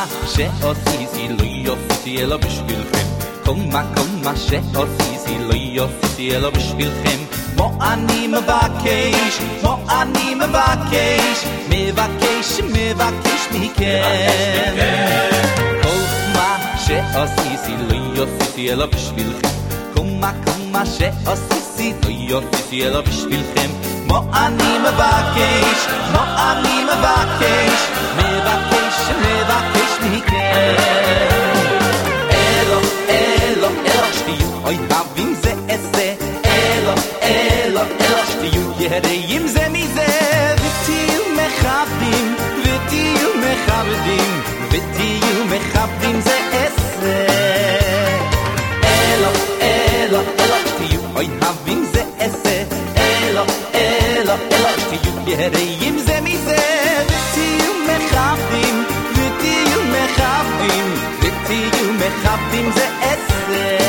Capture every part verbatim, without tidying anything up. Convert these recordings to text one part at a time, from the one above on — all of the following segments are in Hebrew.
שעשיתי לא יופי אלא בשבילכם כל מה כל מה שעשיתי לא יופי אלא בשבילכם מו אני מבקש מו אני מבקש מבקש מבקש מכם כל מה שעשיתי לא יופי אלא בשבילכם כל מה כל מה שעשיתי לא יופי אלא בשבילכם מו אני מבקש מו אני מבקש מבקש מבקש מכם אלו אלו אלו שתהיו אוהבים זה איזה אלו אלו אלו שתהיו יראים זה מזה ותהיו מכבדים ותהיו מכבדים ותהיו מכבדים זה איזה אלו אלו אלו שתהיו אוהבים זה איזה אלו אלו אלו שתהיו יראים זה מזה ותהיו מכבדים ותהיו מכבדים ותהיו מכבדים זה איזה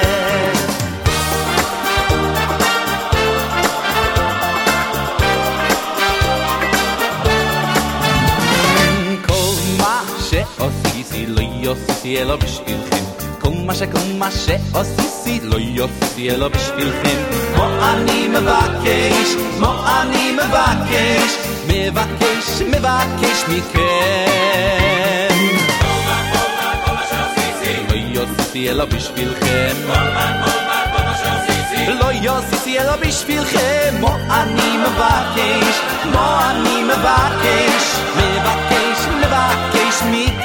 שעשיתי לא יופי אלא בשבילכם כל מה שכל מה שעשיתי לא יופי אלא בשבילכם מו אני מבקש מו אני מבקש מבקש מבקש מכם כל מה כל מה כל מה שעשיתי לא יופי אלא בשבילכם כל מה כל מה כל מה שעשיתי לא יופי אלא בשבילכם מו אני מבקש מו אני מבקש מבקש מבקש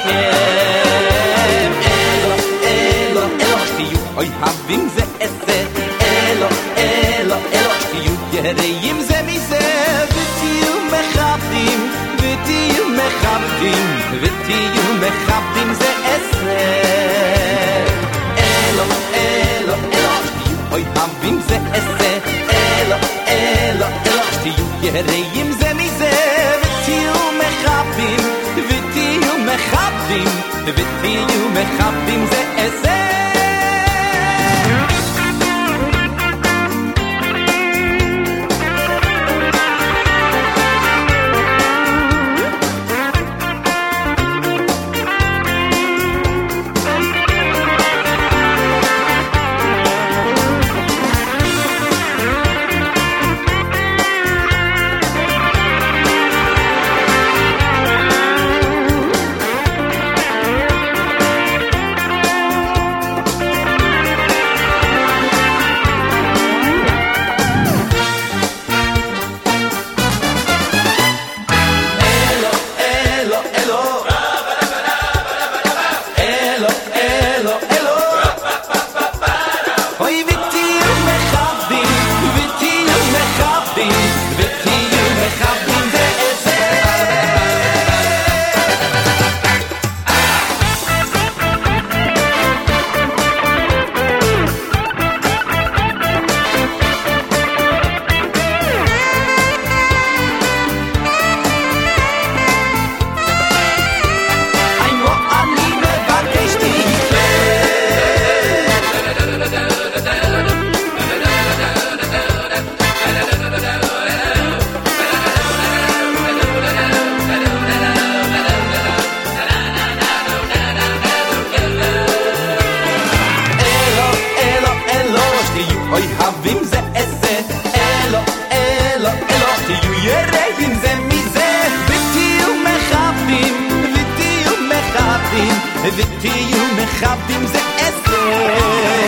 מכם אלו אלו אלו שתהיו אוהבים זה איזה אלו אלו אלו שתהיו יראים זה מזה ותהיו מכבדים ותהיו מכבדים ותהיו מכבדים זה איזה אלו אלו אלו שתהיו אוהבים זה איזה אלו אלו אלו שתהיו יראים זה מזה ותהיו מכבדים ותהיו מכבדים ותהיו מכבדים זה איזה ותהיו מכבדים זה עשר